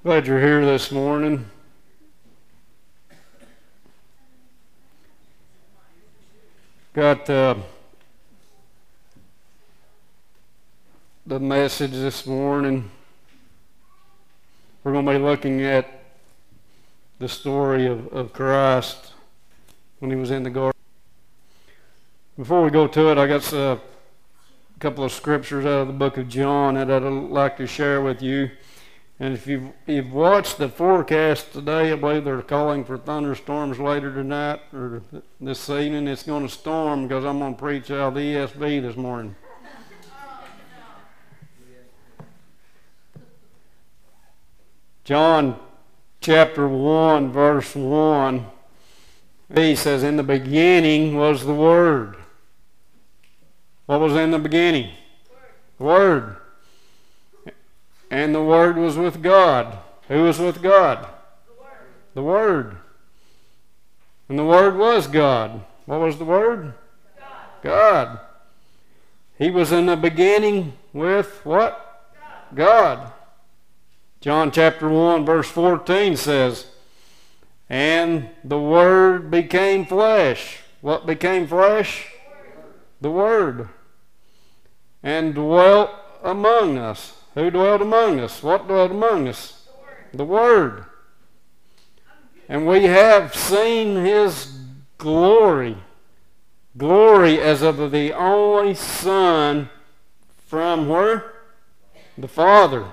Glad you're here this morning. Got the message this morning. We're going to be looking at the story of Christ when he was in the garden. Before we go to it, I got a couple of scriptures out of the book of John that I'd like to share with you. And if you've watched the forecast today, I believe they're calling for thunderstorms later tonight or this evening. It's going to storm because I'm going to preach out of the ESV this morning. John chapter 1, verse 1, he says, "In the beginning was the Word." What was in the beginning? Word. And the Word was with God. Who was with God? The Word. And the Word was God. What was the Word? God. He was in the beginning with what? God. John chapter 1 verse 14 says, "And the Word became flesh." What became flesh? The Word. "And dwelt among us." Who dwelt among us? What dwelt among us? The Word. "And we have seen His glory." Glory as of the only Son from where? The Father.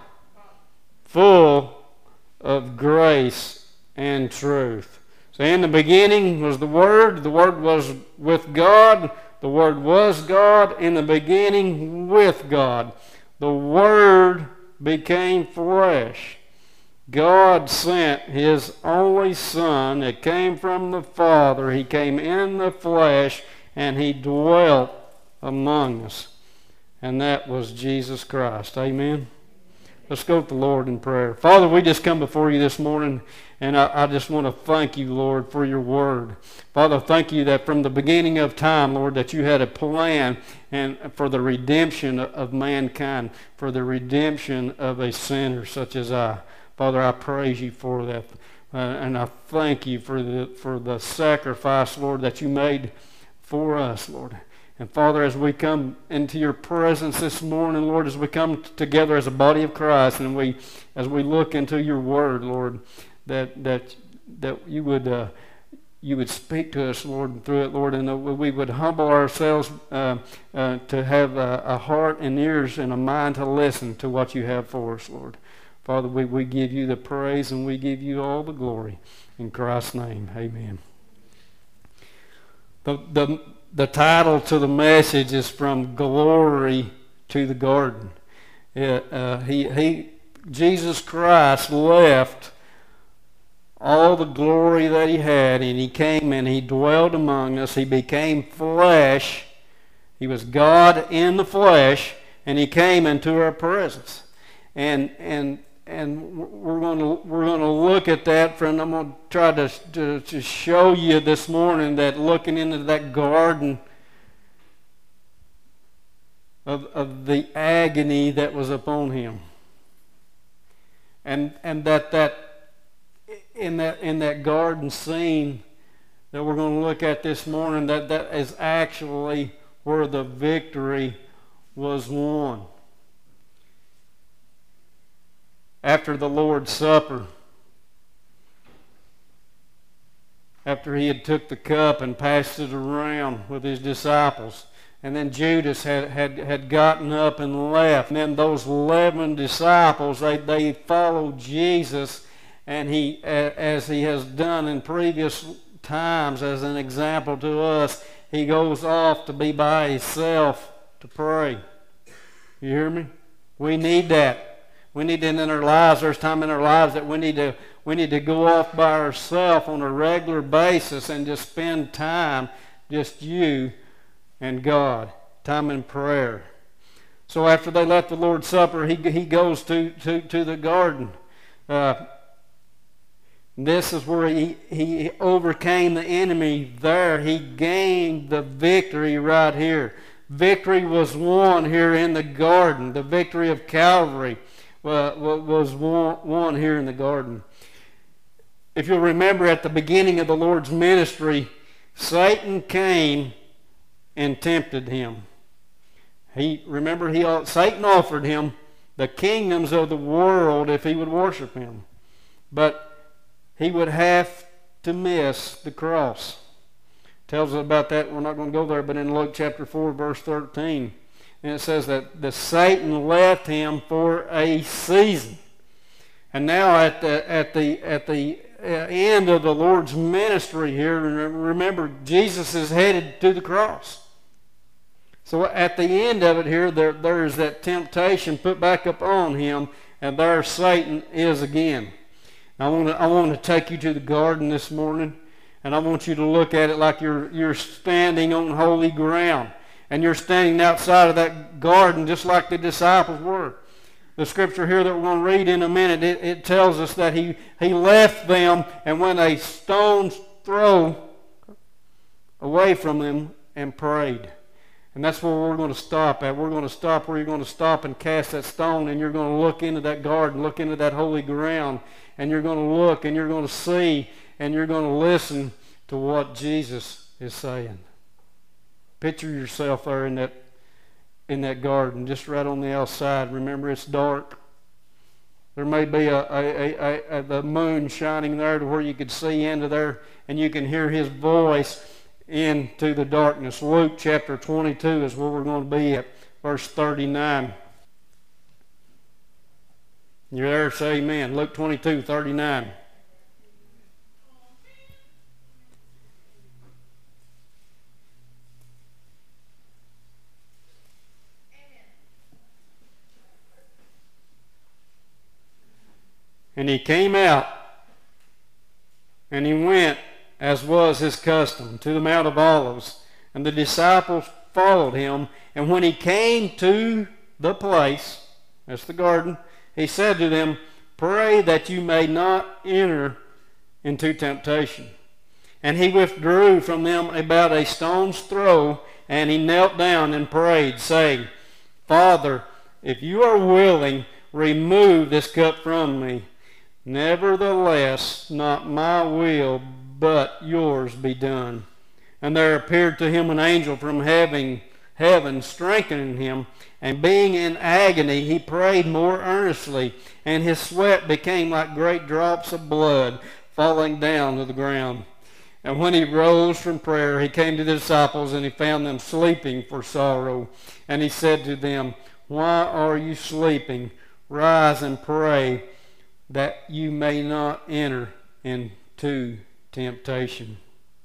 Full of grace and truth. So in the beginning was the Word. The Word was with God. The Word was God. In the beginning with God. The Word became flesh. God sent His only Son that came from the Father. He came in the flesh and He dwelt among us. And that was Jesus Christ. Amen. Let's go to the Lord in prayer. Father, we just come before you this morning, and I just want to thank you, Lord, for your word. Father, thank you that from the beginning of time, Lord, that you had a plan and for the redemption of mankind, for the redemption of a sinner such as I. Father, I praise you for that, and I thank you for the sacrifice, Lord, that you made for us, Lord. And Father, as we come into your presence this morning, Lord, as we come together as a body of Christ, and as we look into your word, Lord, that you would speak to us, Lord, through it, Lord, and that we would humble ourselves to have a heart and ears and a mind to listen to what you have for us, Lord. Father, we give you the praise and we give you all the glory. In Christ's name, amen. The title to the message is From Glory to the Garden. Jesus Christ left all the glory that he had, and he came and he dwelt among us. He became flesh. He was God in the flesh, and he came into our presence. And we're going to look at that, friend. I'm going to try to show you this morning that looking into that garden of the agony that was upon him, and that in that garden scene that we're going to look at this morning, that is actually where the victory was won. After the Lord's Supper, after he had took the cup and passed it around with his disciples, and then Judas had gotten up and left, and then those 11 disciples, they followed Jesus, and he, as he has done in previous times as an example to us, he goes off to be by himself to pray. You hear me? We need that. We need that in our lives. There's time in our lives that we need to go off by ourselves on a regular basis and just spend time, just you and God, time in prayer. So after they left the Lord's Supper, he goes to the garden. This is where he overcame the enemy there. He gained the victory right here. Victory was won here in the garden, the victory of Calvary. was one here in the garden. If you'll remember, at the beginning of the Lord's ministry, Satan came and tempted him. Satan offered him the kingdoms of the world if he would worship him. But he would have to miss the cross. Tells us about that. We're not going to go there, but in Luke chapter 4, verse 13, and it says that the Satan left him for a season. And now at the end of the Lord's ministry here, remember, Jesus is headed to the cross. So at the end of it here, there is that temptation put back upon him, and there Satan is again. I want to take you to the garden this morning, and I want you to look at it like you're standing on holy ground, and you're standing outside of that garden just like the disciples were. The scripture here that we're going to read in a minute, it tells us that he left them and went a stone's throw away from them and prayed. And that's where we're going to stop at. We're going to stop where you're going to stop and cast that stone, and you're going to look into that garden, look into that holy ground, and you're going to look and you're going to see and you're going to listen to what Jesus is saying. Picture yourself there in that garden, just right on the outside. Remember, it's dark. There may be the moon shining there to where you could see into there, and you can hear his voice into the darkness. Luke chapter 22 is where we're going to be at, verse 39. You're there, say amen. Luke 22, 39. And he came out, and he went, as was his custom, to the Mount of Olives. And the disciples followed him. And when he came to the place, that's the garden, he said to them, "Pray that you may not enter into temptation." And he withdrew from them about a stone's throw, and he knelt down and prayed, saying, "Father, if you are willing, remove this cup from me. Nevertheless, not my will, but yours be done." And there appeared to him an angel from heaven, strengthening him. And being in agony, he prayed more earnestly, and his sweat became like great drops of blood falling down to the ground. And when he rose from prayer, he came to the disciples, and he found them sleeping for sorrow. And he said to them, "Why are you sleeping? Rise and pray, that you may not enter into temptation."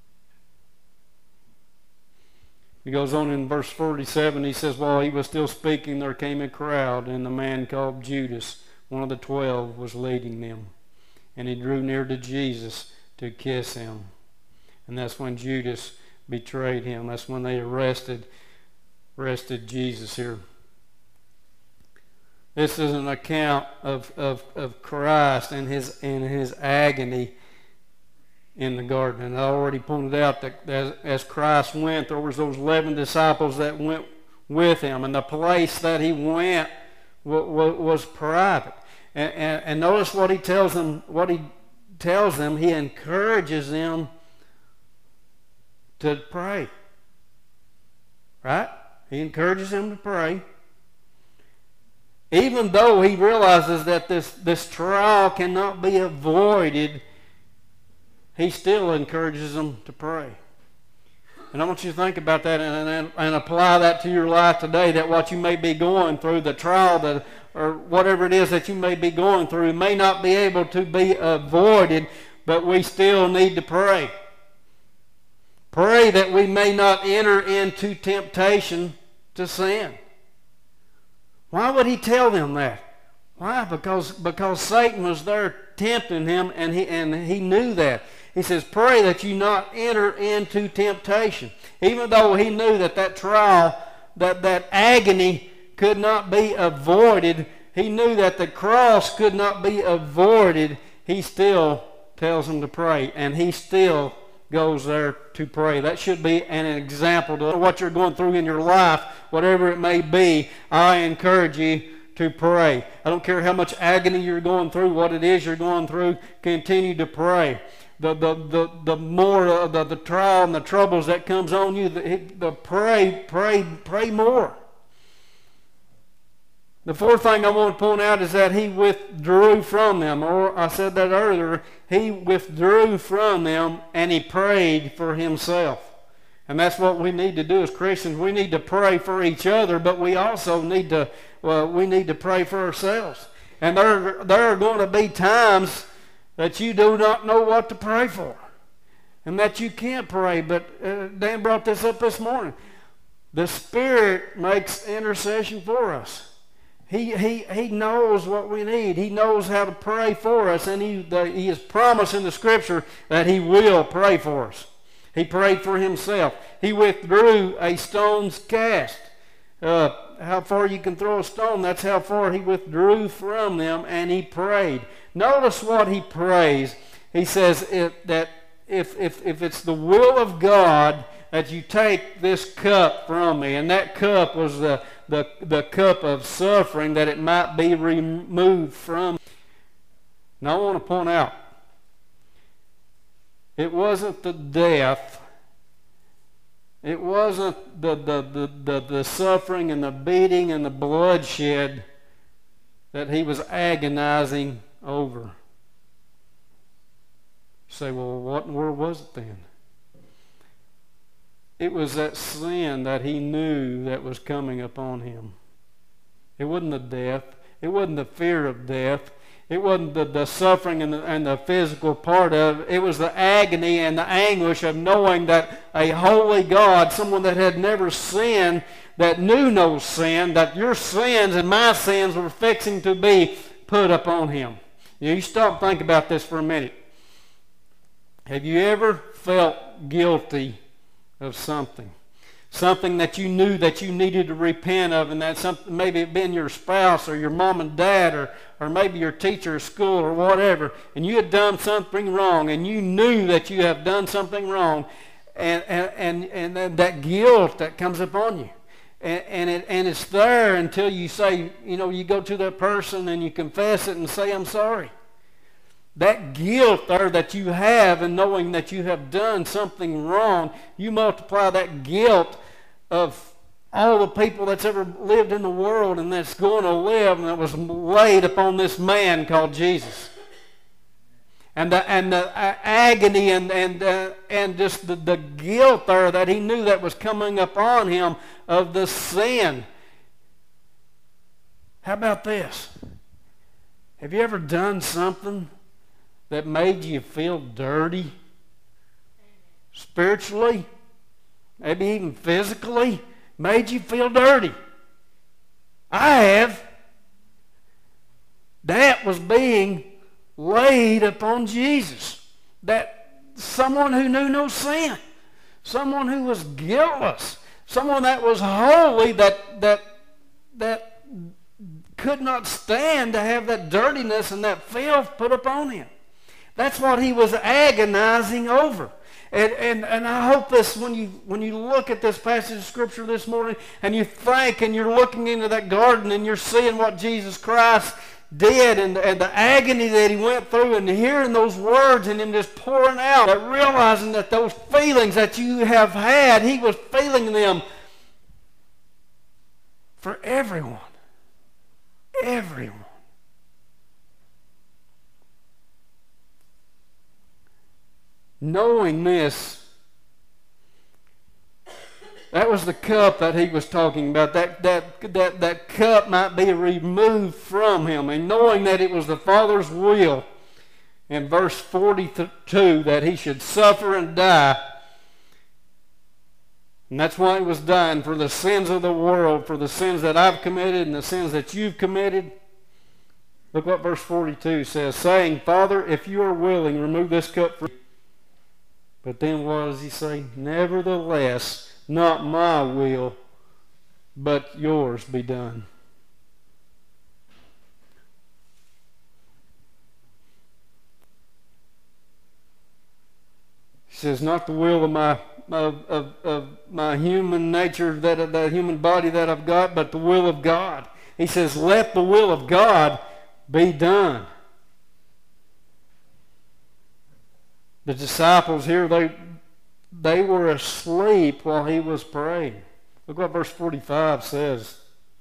He goes on in verse 47, he says, while he was still speaking, there came a crowd, and the man called Judas, one of the 12, was leading them. And he drew near to Jesus to kiss him. And that's when Judas betrayed him. That's when they arrested Jesus here. This is an account of Christ and his agony in the garden. And I already pointed out that as Christ went, there was those 11 disciples that went with him, and the place that he went was private. And notice what he tells them. He encourages them to pray. Right? He encourages them to pray. Even though he realizes that this trial cannot be avoided, he still encourages them to pray. And I want you to think about that and apply that to your life today, that what you may be going through, the trial or whatever it is that you may be going through, may not be able to be avoided, but we still need to pray. Pray that we may not enter into temptation to sin. Why would he tell them that? Why? Because Satan was there tempting him, and he knew that. He says, pray that you not enter into temptation. Even though he knew that trial, that agony could not be avoided, he knew that the cross could not be avoided, he still tells them to pray, and he still goes there to pray. That should be an example to what you're going through in your life, whatever it may be. I encourage you to pray. I don't care how much agony you're going through, what it is you're going through, continue to pray. The more the trial and the troubles that comes on you, pray more. The fourth thing I want to point out is that he withdrew from them, or I said that earlier, he withdrew from them and he prayed for himself. And that's what we need to do as Christians. We need to pray for each other, but we also need to pray for ourselves. And there are going to be times that you do not know what to pray for, and that you can't pray. But Dan brought this up this morning. The Spirit makes intercession for us. He knows what we need. He knows how to pray for us, and he has promised in the Scripture that he will pray for us. He prayed for himself. He withdrew a stone's cast. How far you can throw a stone, that's how far he withdrew from them, and he prayed. Notice what he prays. He says that if it's the will of God that you take this cup from me, and that cup was the cup of suffering, that it might be removed from me. Now I want to point out, it wasn't the death, it wasn't the suffering and the beating and the bloodshed that he was agonizing over. You say, well, what in the world was it then? It was that sin that he knew that was coming upon him. It wasn't the death. It wasn't the fear of death. It wasn't the suffering and the physical part of it. It was the agony and the anguish of knowing that a holy God, someone that had never sinned, that knew no sin, that your sins and my sins were fixing to be put upon him. You stop and think about this for a minute. Have you ever felt guilty of something? Something that you knew that you needed to repent of, and that something, maybe it been your spouse or your mom and dad or maybe your teacher at school or whatever, and you had done something wrong, and you knew that you have done something wrong, and that guilt that comes upon you. And it's there until you say, you go to that person and you confess it and say, I'm sorry. That guilt there that you have in knowing that you have done something wrong, you multiply that guilt of all the people that's ever lived in the world and that's going to live, and that was laid upon this man called Jesus. And the agony and just the guilt there that he knew that was coming upon him of the sin. How about this? Have you ever done something that made you feel dirty? Spiritually? Maybe even physically? Made you feel dirty? I have. That was being laid upon Jesus. That someone who knew no sin, someone who was guiltless, someone that was holy, that could not stand to have that dirtiness and that filth put upon him. That's what he was agonizing over. And I hope this, when you look at this passage of Scripture this morning and you think and you're looking into that garden and you're seeing what Jesus Christ did and the agony that he went through, and hearing those words and him just pouring out, and realizing that those feelings that you have had, he was feeling them for everyone. Everyone. Knowing this, that was the cup that he was talking about. That cup might be removed from him. And knowing that it was the Father's will, in verse 42, that he should suffer and die. And that's why he was dying, for the sins of the world, for the sins that I've committed and the sins that you've committed. Look what verse 42 says, saying, Father, if you are willing, remove this cup from me. But then what does he say? Nevertheless, not my will, but yours be done. He says, not the will of my human nature, that human body that I've got, but the will of God. He says, let the will of God be done. The disciples here, they were asleep while he was praying. Look what verse 45 says.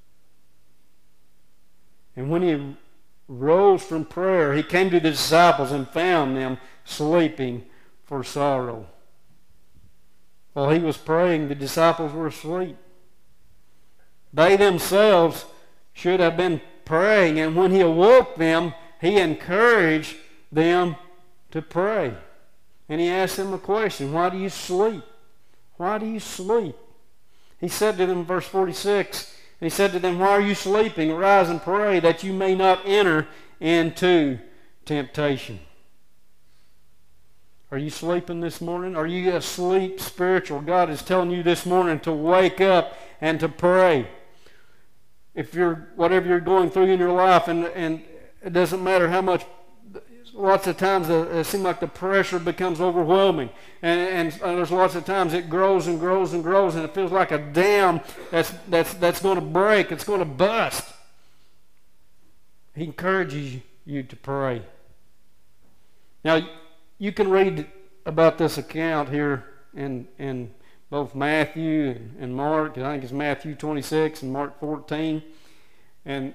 And when he rose from prayer, he came to the disciples and found them sleeping for sorrow. While he was praying, the disciples were asleep. They themselves should have been praying, and when he awoke them, he encouraged them to pray. And he asked them a question, why do you sleep? Why do you sleep? He said to them in verse 46, he said to them, why are you sleeping? Arise and pray that you may not enter into temptation. Are you sleeping this morning? Are you asleep spiritual? God is telling you this morning to wake up and to pray. If whatever you're going through in your life, and it doesn't matter how much, lots of times it seems like the pressure becomes overwhelming. And there's lots of times it grows and grows and grows, and it feels like a dam that's going to break. It's going to bust. He encourages you to pray. Now, you can read about this account here in both Matthew and Mark. I think it's Matthew 26 and Mark 14. And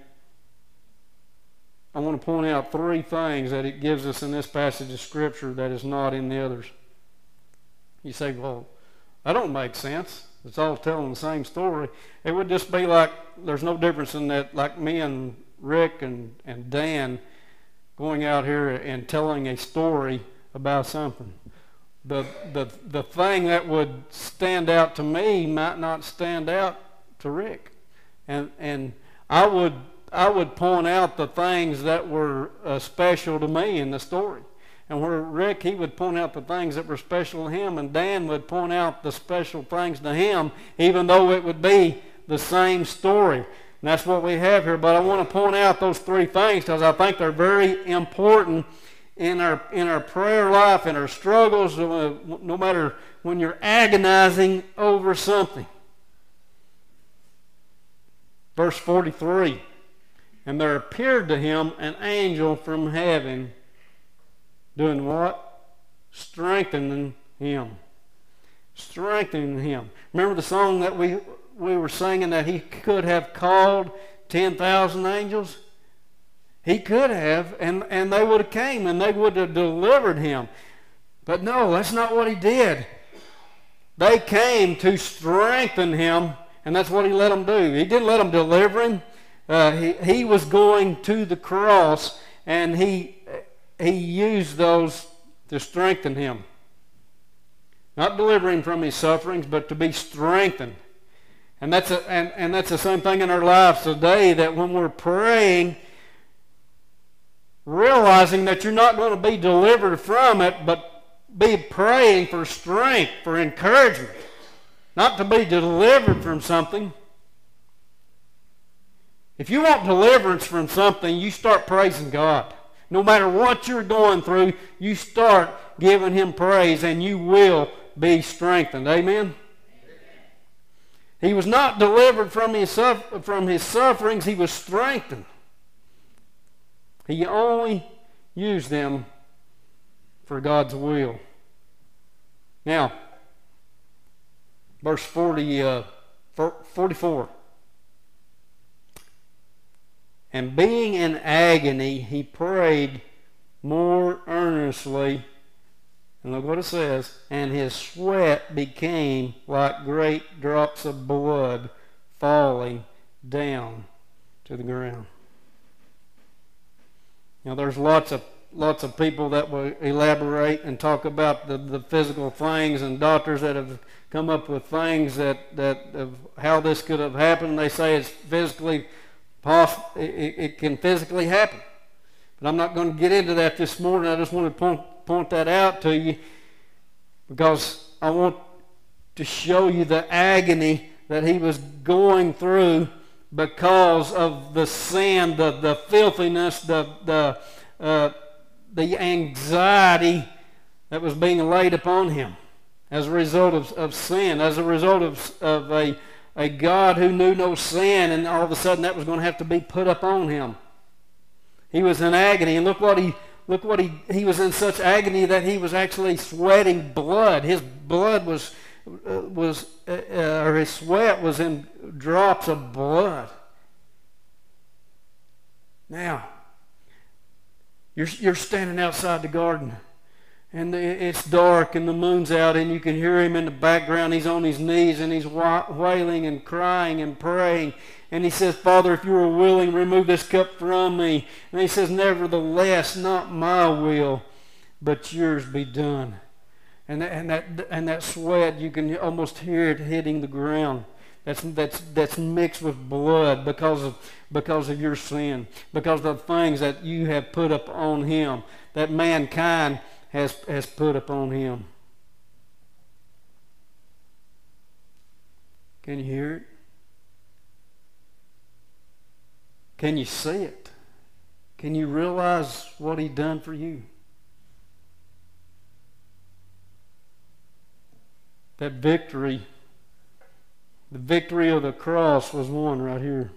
I want to point out three things that it gives us in this passage of Scripture that is not in the others. You say, well, that don't make sense. It's all telling the same story. It would just be like, there's no difference in that, like me and Rick and Dan going out here and telling a story about something. The thing that would stand out to me might not stand out to Rick. And I would point out the things that were special to me in the story. And where Rick, he would point out the things that were special to him, and Dan would point out the special things to him, even though it would be the same story. And that's what we have here. But I want to point out those three things because I think they're very important in our prayer life, in our struggles, no matter when you're agonizing over something. Verse 43, and there appeared to him an angel from heaven, doing what? Strengthening him. Strengthening him. Remember the song that we were singing, that he could have called 10,000 angels? He could have, and they would have came, and they would have delivered him. But no, that's not what he did. They came to strengthen him, and that's what he let them do. He didn't let them deliver him. He was going to the cross, and he used those to strengthen him. Not deliver him from his sufferings, but to be strengthened. And that's the same thing in our lives today, that when we're praying, realizing that you're not going to be delivered from it, but be praying for strength, for encouragement, not to be delivered from something. If you want deliverance from something, you start praising God. No matter what you're going through, you start giving him praise, and you will be strengthened. Amen? He was not delivered from his sufferings. He was strengthened. He only used them for God's will. Now, verse 44. And being in agony, he prayed more earnestly. And look what it says. And his sweat became like great drops of blood falling down to the ground. Now, there's lots of people that will elaborate and talk about the physical things, and doctors that have come up with things that of how this could have happened. They say it's physically possible. It can physically happen. But I'm not going to get into that this morning. I just want to point that out to you, because I want to show you the agony that he was going through because of the sin, the filthiness, the anxiety that was being laid upon him as a result of sin, as a result of a God who knew no sin, and all of a sudden that was going to have to be put up on him. He was in agony, and look what he was in such agony that he was actually sweating blood. His blood or his sweat was in drops of blood. Now, you're standing outside the garden, and it's dark, and the moon's out, and you can hear him in the background. He's on his knees, and he's wailing and crying and praying. And he says, Father, if you are willing, remove this cup from me. And he says, nevertheless, not my will, but yours be done. And that sweat, you can almost hear it hitting the ground. That's mixed with blood because of your sin, because of the things that you have put up on him, that mankind has put upon him. Can you hear it? Can you see it? Can you realize what he done for you? That victory, the victory of the cross was won right here.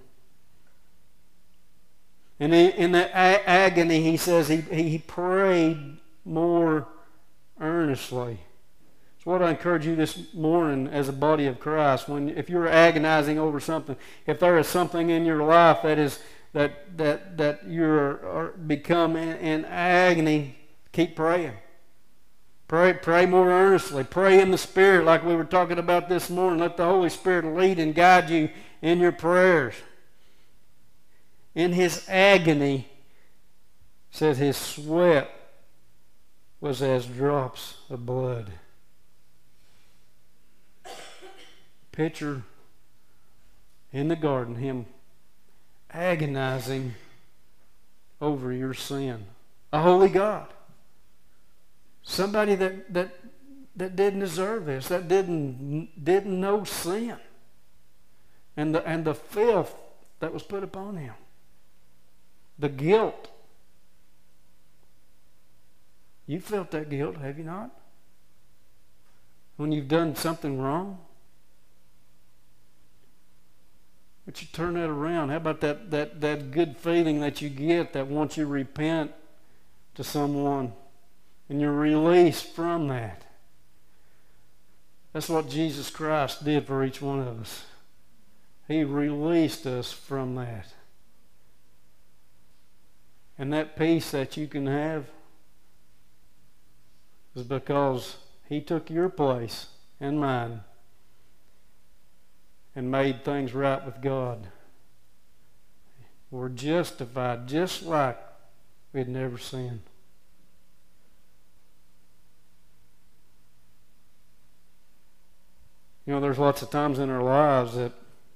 And in that agony, he says he prayed more earnestly. It's what I encourage you this morning as a body of Christ. If you're agonizing over something, if there is something in your life that you're become in agony, keep praying. Pray more earnestly. Pray in the Spirit like we were talking about this morning. Let the Holy Spirit lead and guide you in your prayers. In his agony, said his sweat was as drops of blood. Picture in the garden him agonizing over your sin. A holy God. Somebody that didn't deserve this, that didn't know sin. And the filth that was put upon him. The guilt. You felt that guilt, have you not? When you've done something wrong? But you turn that around. How about that good feeling that you get that once you repent to someone and you're released from that? That's what Jesus Christ did for each one of us. He released us from that. And that peace that you can have is because he took your place and mine and made things right with God. We're justified just like we had never sinned. You know, there's lots of times in our lives that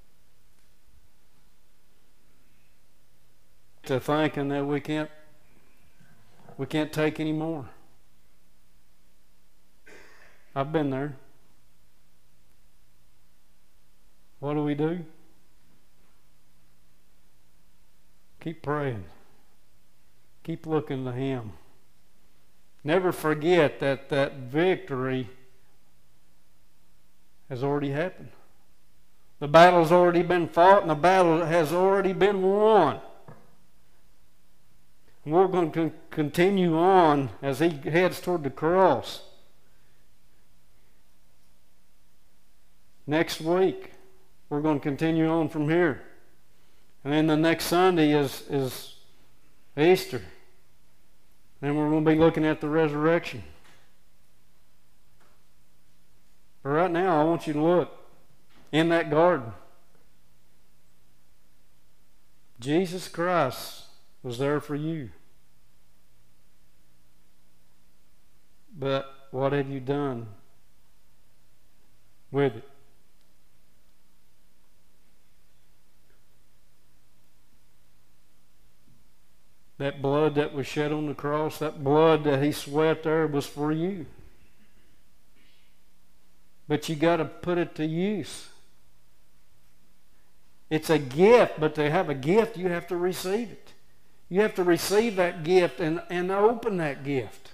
to thinking that we can't take any more. I've been there. What do? Keep praying. Keep looking to him. Never forget that victory has already happened. The battle's already been fought and the battle has already been won. And we're going to continue on as he heads toward the cross. Next week, we're going to continue on from here. And then the next Sunday is Easter. Then we're going to be looking at the resurrection. But right now, I want you to look in that garden. Jesus Christ was there for you. But what have you done with it? That blood that was shed on the cross, that blood that he sweat there was for you. But you got to put it to use. It's a gift, but to have a gift, you have to receive it. You have to receive that gift and open that gift.